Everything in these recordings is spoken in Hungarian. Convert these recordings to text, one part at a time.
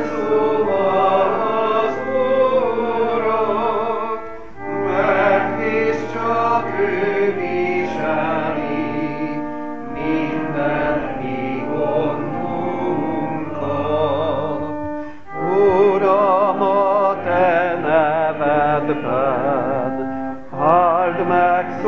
Áld meg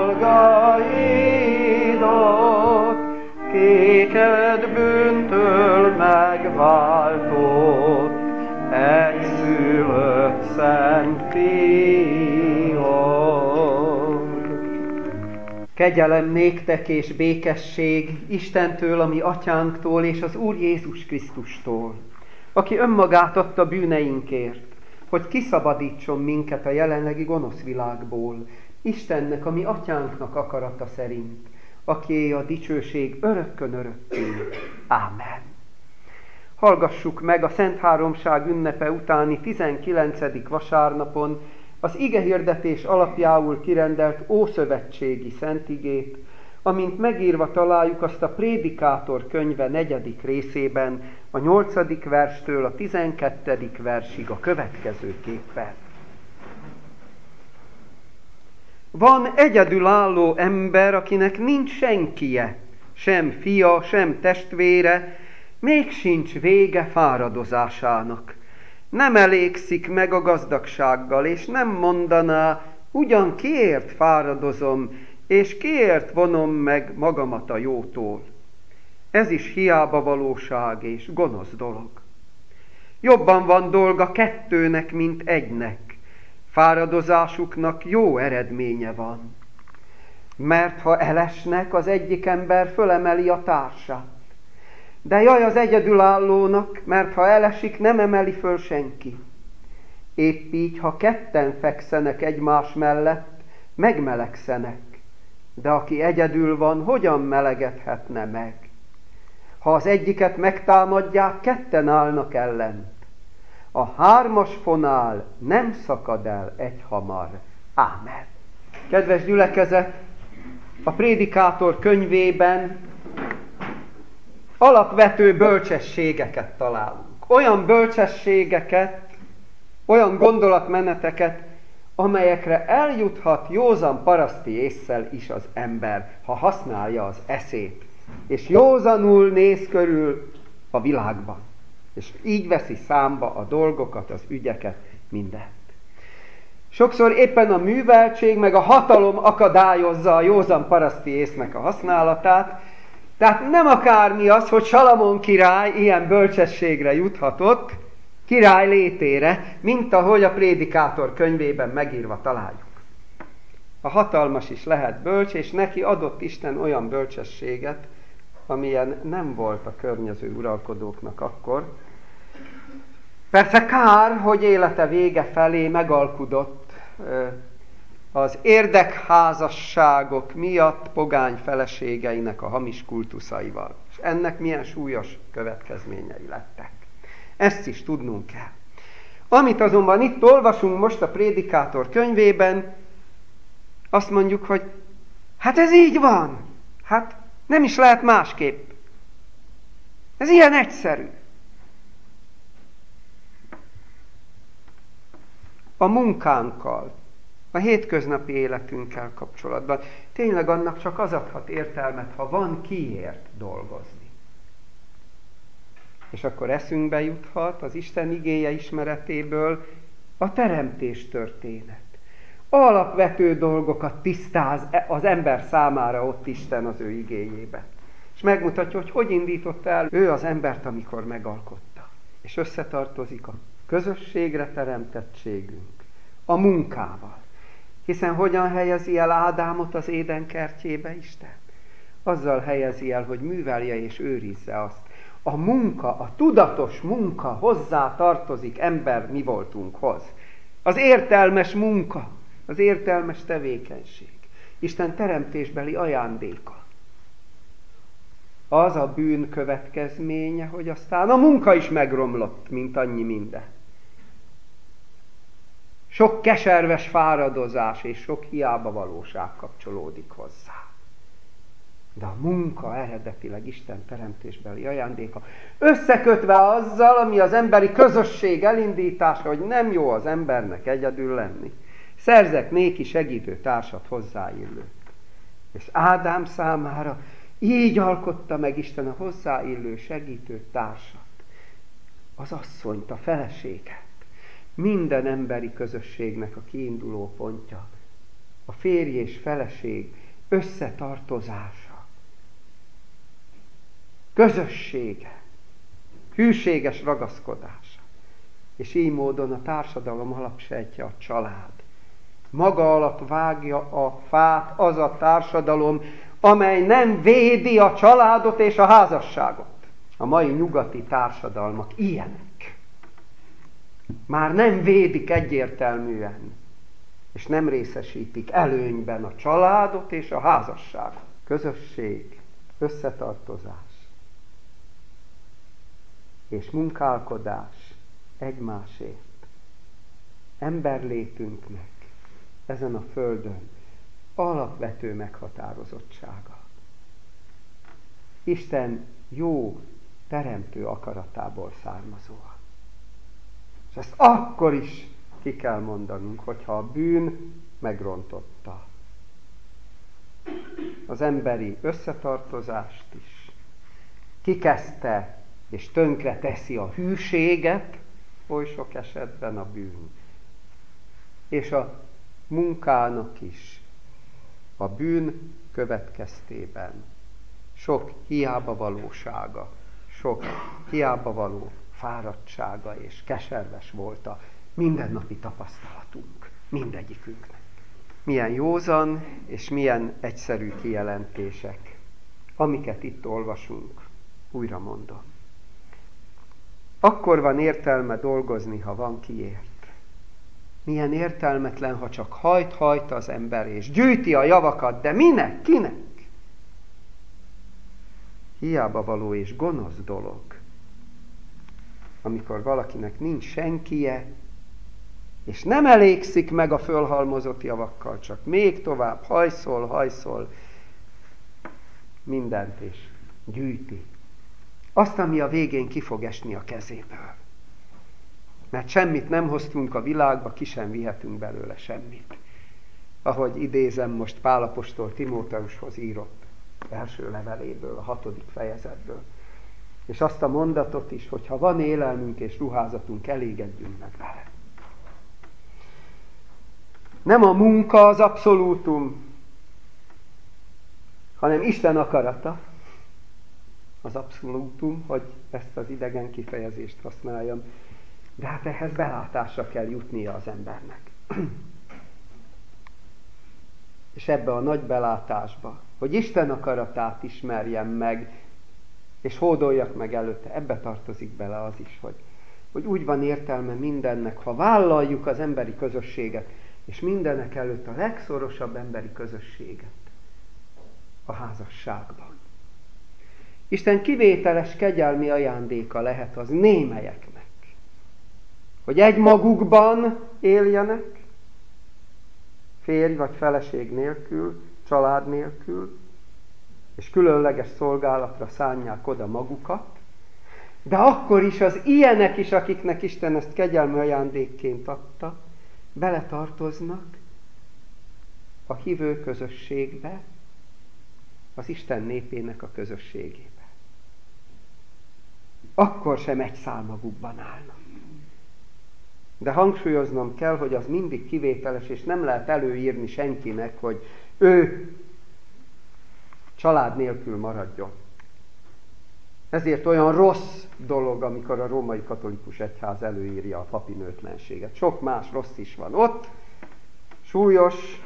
szolgáidat, kéket bűntől megváltott, egyszülött szent fiad. Kegyelem néktek és békesség Istentől, a mi atyánktól és az Úr Jézus Krisztustól, aki önmagát adta bűneinkért, hogy kiszabadítson minket a jelenlegi gonosz világból, Istennek, a mi atyánknak akarata szerint, akié a dicsőség örökkön örökké. Ámen. Hallgassuk meg a Szent Háromság ünnepe utáni 19. vasárnapon az igehirdetés alapjául kirendelt ószövetségi szentigét, amint megírva találjuk azt a Prédikátor könyve 4. részében, a 8. verstől a 12. versig a következőképpen. Van egyedülálló ember, akinek nincs senkije, sem fia, sem testvére, még sincs vége fáradozásának. Nem elégszik meg a gazdagsággal, és nem mondaná, ugyan kiért fáradozom, és kiért vonom meg magamat a jótól. Ez is hiába valóság és gonosz dolog. Jobban van dolga kettőnek, mint egynek. Fáradozásuknak jó eredménye van. Mert ha elesnek, az egyik ember fölemeli a társát. De jaj az egyedülállónak, mert ha elesik, nem emeli föl senki. Épp így, ha ketten fekszenek egymás mellett, megmelegszenek. De aki egyedül van, hogyan melegedhetne meg? Ha az egyiket megtámadják, ketten állnak ellent. A 3. fonál nem szakad el egyhamar. Ámen. Kedves gyülekezet, a Prédikátor könyvében alapvető bölcsességeket találunk. Olyan bölcsességeket, olyan gondolatmeneteket, amelyekre eljuthat józan paraszti ésszel is az ember, ha használja az eszét, és józanul néz körül a világban, és így veszi számba a dolgokat, az ügyeket, mindent. Sokszor éppen a műveltség meg a hatalom akadályozza a józan paraszti észnek a használatát, tehát nem akármi az, hogy Salamon király ilyen bölcsességre juthatott, király létére, mint ahogy a Prédikátor könyvében megírva találjuk. A hatalmas is lehet bölcs, és neki adott Isten olyan bölcsességet, amilyen nem volt a környező uralkodóknak akkor. Persze kár, hogy élete vége felé megalkudott az érdekházasságok miatt pogány feleségeinek a hamis kultuszaival. És ennek milyen súlyos következményei lettek. Ezt is tudnunk kell. Amit azonban itt olvasunk most a Prédikátor könyvében, azt mondjuk, hogy hát ez így van. Hát nem is lehet másképp. Ez ilyen egyszerű. A munkánkkal, a hétköznapi életünkkel kapcsolatban tényleg annak csak az adhat értelmet, ha van kiért dolgozni. És akkor eszünkbe juthat az Isten igéje ismeretéből a teremtés történet. Alapvető dolgokat tisztáz az ember számára ott Isten az ő igéjébe. És megmutatja, hogy hogy indította el ő az embert, amikor megalkotta. És összetartozik a közösségre teremtettségünk a munkával. Hiszen hogyan helyezi el Ádámot az Éden kertjébe Isten? Azzal helyezi el, hogy művelje és őrizze azt. A munka, a tudatos munka hozzá tartozik ember mi voltunkhoz. Az értelmes munka, az értelmes tevékenység. Isten teremtésbeli ajándéka. Az a bűn következménye, hogy aztán a munka is megromlott, mint annyi minden. Sok keserves fáradozás és sok hiába valóság kapcsolódik hozzá. De a munka eredetileg Isten teremtésbeli ajándéka, összekötve azzal, ami az emberi közösség elindítása, hogy nem jó az embernek egyedül lenni. Szerzek néki segítő társat hozzáillőt. És Ádám számára így alkotta meg Isten a hozzáillő segítő társat. Az asszonyt, a feleséget. Minden emberi közösségnek a kiinduló pontja. A férj és feleség összetartozása. Közössége. Hűséges ragaszkodása. És így módon a társadalom alapsejtje a család. Maga alatt vágja a fát az a társadalom, amely nem védi a családot és a házasságot. A mai nyugati társadalmak ilyenek. Már nem védik egyértelműen, és nem részesítik előnyben a családot és a házasságot. Közösség, összetartozás és munkálkodás egymásért. Emberlétünknek ezen a földön alapvető meghatározottsága. Isten jó teremtő akaratából származóan. És ezt akkor is ki kell mondanunk, hogyha a bűn megrontotta az emberi összetartozást is, kikezdte és tönkre teszi a hűséget, oly sok esetben a bűn. És a munkának is a bűn következtében sok hiába valósága, sok hiába való fáradtsága és keserves volt a mindennapi tapasztalatunk, mindegyikünknek. Milyen józan és milyen egyszerű kijelentések, amiket itt olvasunk, újra mondom. Akkor van értelme dolgozni, ha van kiért. Milyen értelmetlen, ha csak hajt az ember, és gyűjti a javakat, de minek, kinek? Hiába való és gonosz dolog, amikor valakinek nincs senkije, és nem elégszik meg a fölhalmozott javakkal, csak még tovább hajszol mindent, és gyűjti. Azt, ami a végén ki fog esni a kezéből. Mert semmit nem hoztunk a világba, ki sem vihetünk belőle semmit. Ahogy idézem most Pál apostol Timóteushoz írott első leveléből, a 6. fejezetből. És azt a mondatot is, hogy ha van élelmünk és ruházatunk, elégedjünk meg vele. Nem a munka az abszolútum, hanem Isten akarata az abszolútum, hogy ezt az idegen kifejezést használjam. De hát ehhez belátásra kell jutnia az embernek. És ebbe a nagy belátásba, hogy Isten akaratát ismerjem meg, és hódoljak meg előtte, ebbe tartozik bele az is, hogy úgy van értelme mindennek, ha vállaljuk az emberi közösséget, és mindenek előtt a legszorosabb emberi közösséget a házasságban. Isten kivételes kegyelmi ajándéka lehet az némelyeknek, hogy egymagukban éljenek, férj vagy feleség nélkül, család nélkül, és különleges szolgálatra szánják oda magukat, de akkor is az ilyenek is, akiknek Isten ezt kegyelmi ajándékként adta, beletartoznak a hívő közösségbe, az Isten népének a közösségébe. Akkor sem egy szál magukban állnak. De hangsúlyoznom kell, hogy az mindig kivételes, és nem lehet előírni senkinek, hogy ő család nélkül maradjon. Ezért olyan rossz dolog, amikor a római katolikus egyház előírja a papi nőtlenséget. Sok más rossz is van ott, súlyos,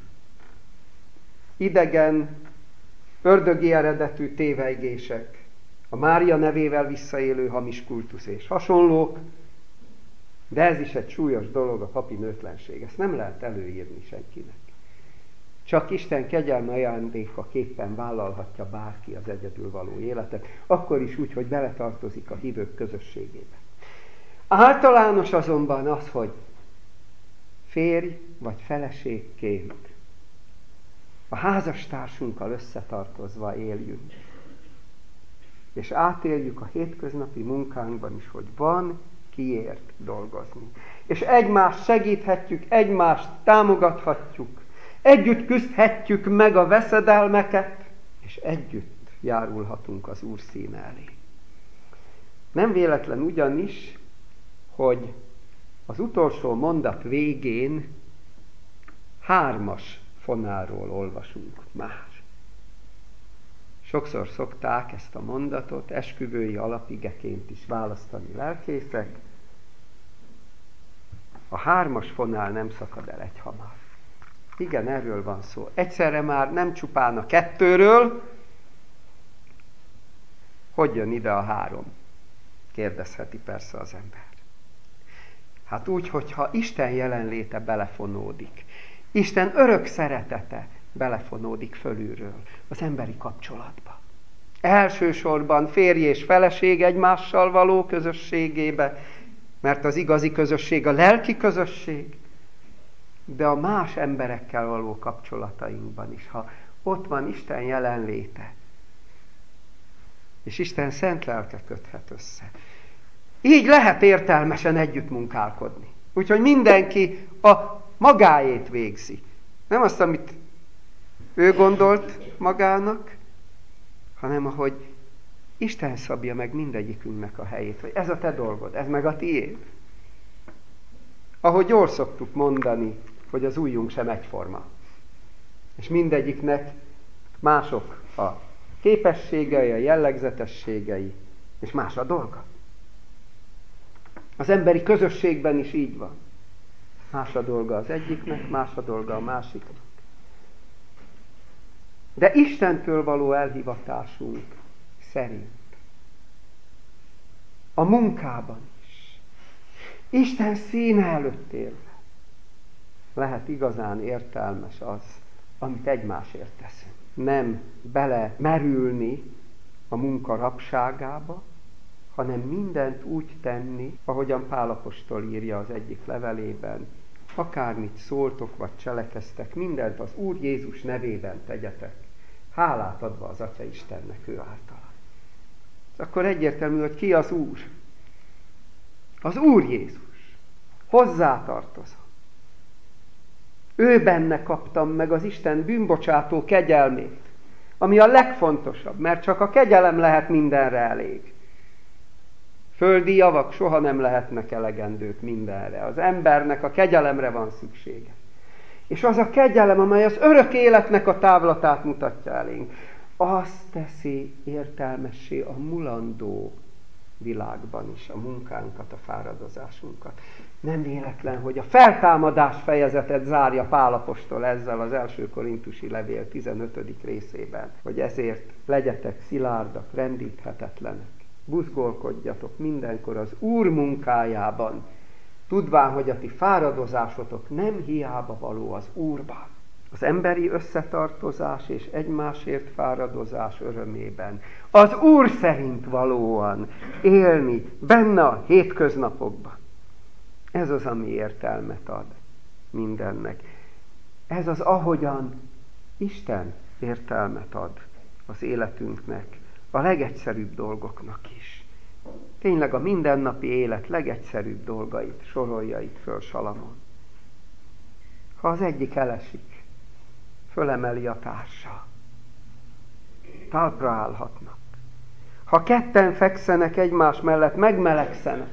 idegen, ördögi eredetű tévejgések, a Mária nevével visszaélő hamis kultusz és hasonlók, de ez is egy súlyos dolog, a papi nőtlenség. Ezt nem lehet előírni senkinek. Csak Isten kegyelme ajándékaképpen vállalhatja bárki az egyedülvaló életet, akkor is úgy, hogy beletartozik a hívők közösségébe. Általános azonban az, hogy férj vagy feleségként a házastársunkkal összetartozva éljünk. És átéljük a hétköznapi munkánkban is, hogy van kiért dolgozni. És egymást segíthetjük, egymást támogathatjuk, együtt küzdhetjük meg a veszedelmeket, és együtt járulhatunk az Úr színe elé. Nem véletlen ugyanis, hogy az utolsó mondat végén 3 fonálról olvasunk már. Sokszor szokták ezt a mondatot esküvői alapigeként is választani lelkészek. A 3 fonál nem szakad el egyhamar. Igen, erről van szó. Egyszerre már nem csupán a 2-ről, hogy jön ide a 3? Kérdezheti persze az ember. Hát úgy, hogyha Isten jelenléte belefonódik, Isten örök szeretete belefonódik fölülről az emberi kapcsolatba. Elsősorban férj és feleség egymással való közösségébe, mert az igazi közösség a lelki közösség, de a más emberekkel való kapcsolatainkban is, ha ott van Isten jelenléte, és Isten szent lelke köthet össze. Így lehet értelmesen együtt munkálkodni. Úgyhogy mindenki a magáét végzi. Nem azt, amit ő gondolt magának, hanem ahogy Isten szabja meg mindegyikünknek a helyét, hogy ez a te dolgod, ez meg a tiéd. Ahogy jól szoktuk mondani, hogy az ujjunk sem egyforma. És mindegyiknek mások a képességei, a jellegzetességei, és más a dolga. Az emberi közösségben is így van. Más a dolga az egyiknek, más a dolga a másiknak. De Istentől való elhivatásunk szerint a munkában is, Isten színe előtt élve lehet igazán értelmes az, amit egymásért teszünk. Nem bele merülni a munka rabságába, hanem mindent úgy tenni, ahogyan Pál apostol írja az egyik levelében, akármit szóltok vagy cselekeztek, mindent az Úr Jézus nevében tegyetek, hálát adva az Atya Istennek ő általa. Akkor egyértelmű, hogy ki az Úr? Az Úr Jézus. Hozzátartozom. Ő benne kaptam meg az Isten bűnbocsátó kegyelmét, ami a legfontosabb, mert csak a kegyelem lehet mindenre elég. Földi javak soha nem lehetnek elegendők mindenre. Az embernek a kegyelemre van szüksége. És az a kegyelem, amely az örök életnek a távlatát mutatja elénk, azt teszi értelmessé a mulandó világban is a munkánkat, a fáradozásunkat. Nem véletlen, hogy a feltámadás fejezetet zárja Pál apostol ezzel az első korintusi levél 15. részében, hogy ezért legyetek szilárdak, rendíthetetlenek. Buzgolkodjatok mindenkor az Úr munkájában, tudván, hogy a ti fáradozásotok nem hiába való az Úrban. Az emberi összetartozás és egymásért fáradozás örömében az Úr szerint valóan élni benne a hétköznapokban. Ez az, ami értelmet ad mindennek. Ez az, ahogyan Isten értelmet ad az életünknek, a legegyszerűbb dolgoknak is. Tényleg a mindennapi élet legegyszerűbb dolgait sorolja itt föl Salamon. Ha az egyik elesik, fölemeli a társa. Talpra állhatnak. Ha ketten fekszenek egymás mellett, megmelegszenek.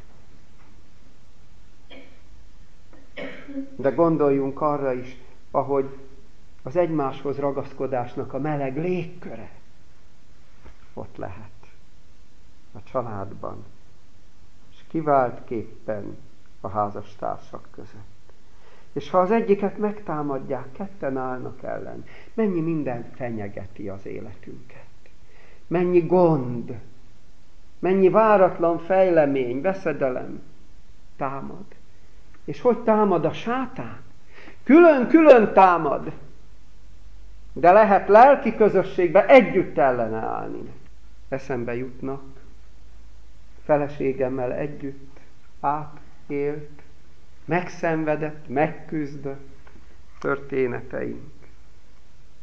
De gondoljunk arra is, ahogy az egymáshoz ragaszkodásnak a meleg légköre ott lehet a családban, és kiváltképpen a házastársak között. És ha az egyiket megtámadják, ketten állnak ellen, mennyi minden fenyegeti az életünket. Mennyi gond, mennyi váratlan fejlemény, veszedelem támad. És hogy támad a sátán? Külön-külön támad, de lehet lelki közösségbe együtt ellene állni. Eszembe jutnak feleségemmel együtt átélt, megszenvedett, megküzdött történeteink.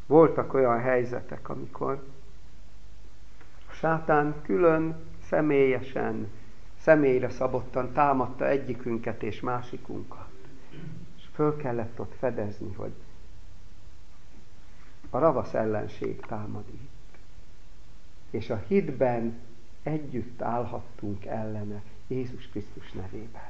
Voltak olyan helyzetek, amikor a sátán külön, személyesen, személyre szabottan támadta egyikünket és másikunkat. És föl kellett ott fedezni, hogy a ravasz ellenség támad itt. És a hitben együtt állhattunk ellene Jézus Krisztus nevében.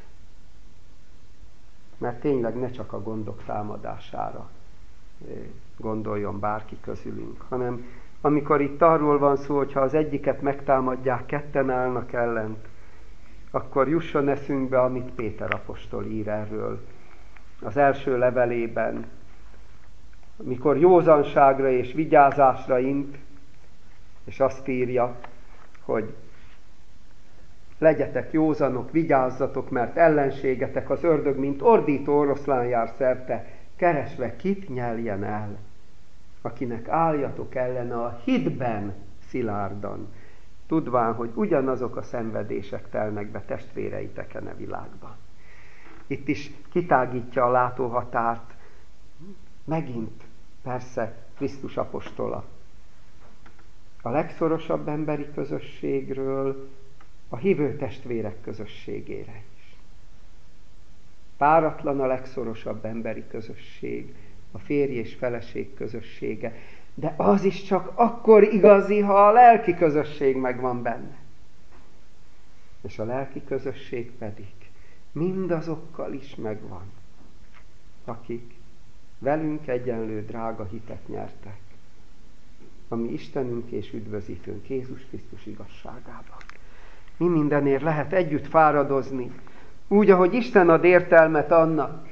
Mert tényleg ne csak a gondok támadására gondoljon bárki közülünk, hanem amikor itt arról van szó, hogy ha az egyiket megtámadják, ketten állnak ellent, akkor jusson eszünkbe, amit Péter apostol ír erről az első levelében, amikor józanságra és vigyázásra int, és azt írja, hogy legyetek józanok, vigyázzatok, mert ellenségetek az ördög, mint ordító oroszlán jár szerte, keresve kit nyeljen el, akinek álljatok ellene a hitben szilárdan, tudván, hogy ugyanazok a szenvedések telnek be testvéreiteken a világban. Itt is kitágítja a látóhatárt, megint persze Krisztus apostola. A legszorosabb emberi közösségről a hívő testvérek közösségére is. Páratlan a legszorosabb emberi közösség, a férj és feleség közössége, de az is csak akkor igazi, ha a lelki közösség megvan benne. És a lelki közösség pedig mindazokkal is megvan, akik velünk egyenlő drága hitet nyertek, ami Istenünk és üdvözítőnk Jézus Krisztus igazságában. Mi mindenért lehet együtt fáradozni, úgy, ahogy Isten ad értelmet annak.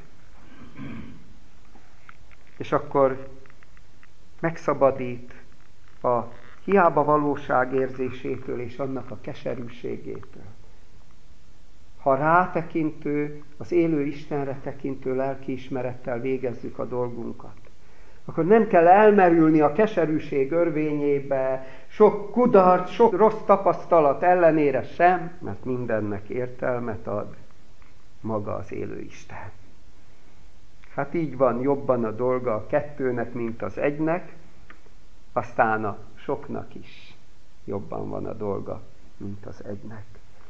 És akkor megszabadít a hiába valóság érzésétől és annak a keserűségétől. Ha rátekintő, az élő Istenre tekintő lelkiismerettel végezzük a dolgunkat, akkor nem kell elmerülni a keserűség örvényébe, sok kudarc, sok rossz tapasztalat ellenére sem, mert mindennek értelmet ad maga az élő Isten. Hát így van jobban a dolga a kettőnek, mint az egynek, aztán a soknak is jobban van a dolga, mint az egynek.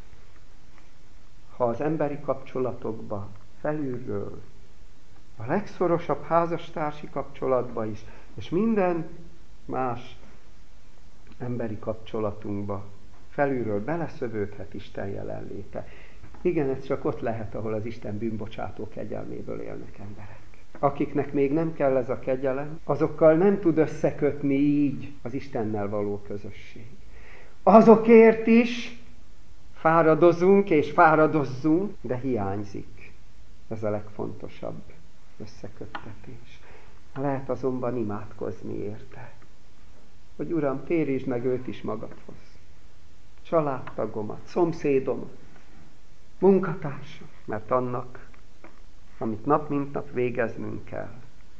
Ha az emberi kapcsolatokba felülről, a legszorosabb házastársi kapcsolatba is, és minden más emberi kapcsolatunkba felülről beleszövődhet Isten jelenléte. Igen, ez csak ott lehet, ahol az Isten bűnbocsátó kegyelméből élnek emberek. Akiknek még nem kell ez a kegyelem, azokkal nem tud összekötni így az Istennel való közösség. Azokért is fáradozunk és fáradozzunk, de hiányzik. Ez a legfontosabb összeköttetés. Lehet azonban imádkozni érte, hogy Uram, térítsd meg őt is magadhoz. Családtagomat, szomszédomat, munkatársam, mert annak, amit nap mint nap végeznünk kell.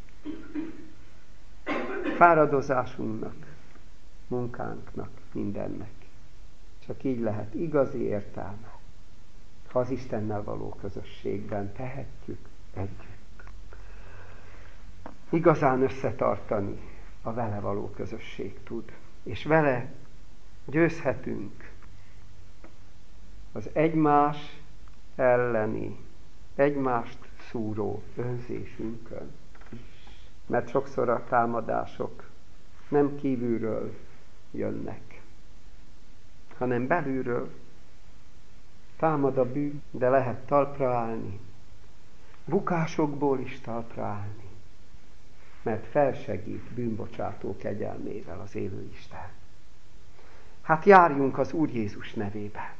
Fáradozásunknak, munkánknak, mindennek. Csak így lehet igazi értelme, ha az Istennel való közösségben tehetjük együtt. Igazán összetartani a vele való közösség tud, és vele győzhetünk az egymás elleni, egymást szúró önzésünkön is. Mert sokszor a támadások nem kívülről jönnek, hanem belülről. Támad a bűn, de lehet talpra állni. Bukásokból is talpra állni. Mert felsegít bűnbocsátó kegyelmével az élő Isten. Hát járjunk az Úr Jézus nevében.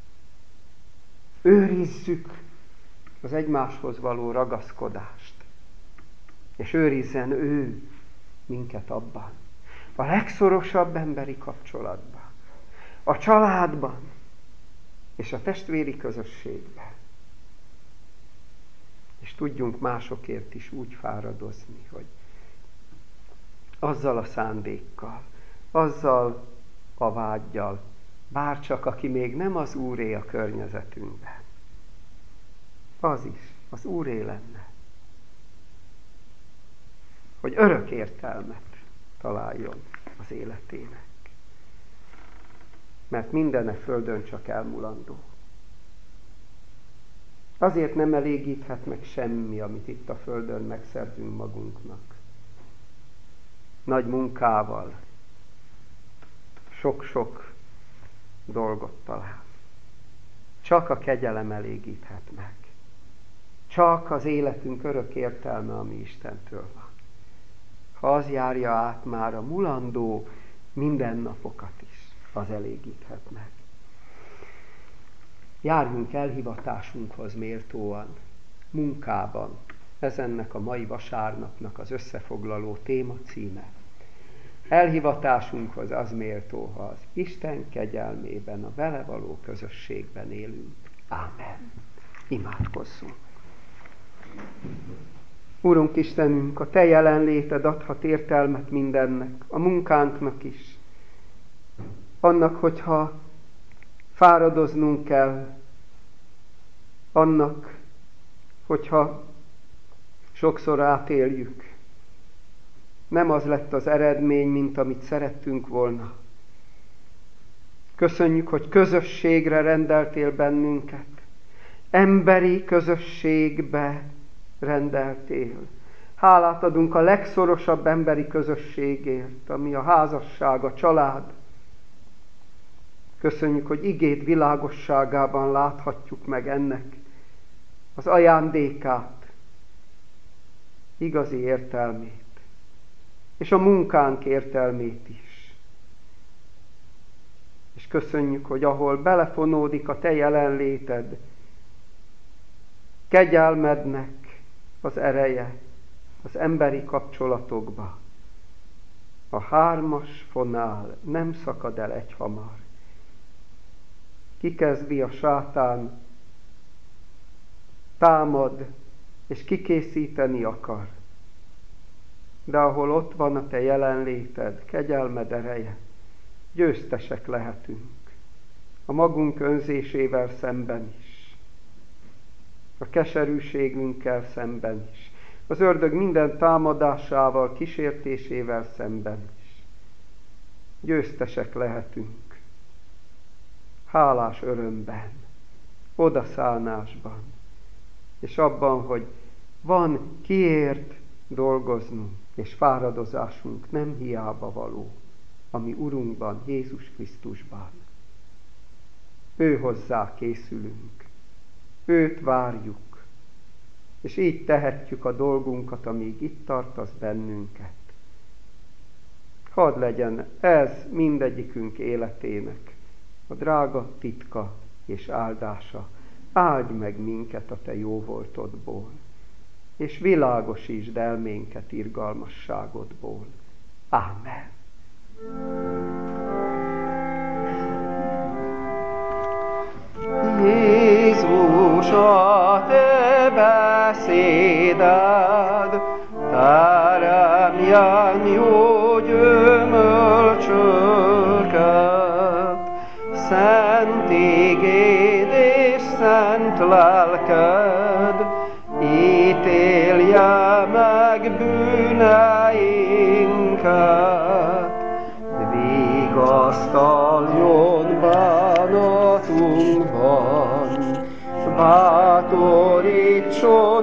Őrizzük az egymáshoz való ragaszkodást. És őrizzen ő minket abban. A legszorosabb emberi kapcsolatban. A családban. És a testvéri közösségben. És tudjunk másokért is úgy fáradozni, hogy azzal a szándékkal, azzal a vággyal, bárcsak aki még nem az Úré a környezetünkben, az is az Úré lenne. hogy örök értelmet találjon az életének. Mert mindene földön csak elmulandó. Azért nem elégíthet meg semmi, amit itt a földön megszerzünk magunknak. Nagy munkával, sok-sok dolgot talál. Csak a kegyelem elégíthet meg. Csak az életünk örök értelme, ami Istentől van. Ha az járja át már a mulandó mindennapokat is, az elégíthet meg. Járjunk elhivatásunkhoz méltóan, munkában. Ez ennek a mai vasárnapnak az összefoglaló téma címe. Elhivatásunkhoz az méltó, ha az Isten kegyelmében, a vele való közösségben élünk. Ámen. Imádkozzunk. Úrunk Istenünk, a Te jelenléted adhat értelmet mindennek, a munkánknak is. Annak, hogyha fáradoznunk kell, annak, hogyha sokszor átéljük. Nem az lett az eredmény, mint amit szerettünk volna. Köszönjük, hogy közösségre rendeltél bennünket. Emberi közösségbe rendeltél. Hálát adunk a legszorosabb emberi közösségért, ami a házasság, a család. Köszönjük, hogy igéd világosságában láthatjuk meg ennek az ajándékát, igazi értelmét, és a munkánk értelmét is. És köszönjük, hogy ahol belefonódik a Te jelenléted, kegyelmednek az ereje az emberi kapcsolatokba. A hármas fonál nem szakad el egyhamar. Kikezdi a sátán, támad, és kikészíteni akar. De ahol ott van a Te jelenléted, kegyelmed ereje, győztesek lehetünk. A magunk önzésével szemben is. A keserűségünkkel szemben is. Az ördög minden támadásával, kísértésével szemben is. Győztesek lehetünk. Hálás örömben, odaszállásban, és abban, hogy van kiért dolgoznunk, és fáradozásunk nem hiába való, ami Urunkban, Jézus Krisztusban. Ő hozzá készülünk, őt várjuk, és így tehetjük a dolgunkat, amíg itt tartasz bennünket. Hadd legyen ez mindegyikünk életének a drága titka és áldása. Áldj meg minket a Te jóvoltodból, és világosítsd elménket irgalmasságodból. Ámen. Jézus, a Te beszéded teremjen jó gyümölcsöket, szent igéd és szent lelked ítélje meg bűneinket, vigasztaljon bánatunkban, bátorítson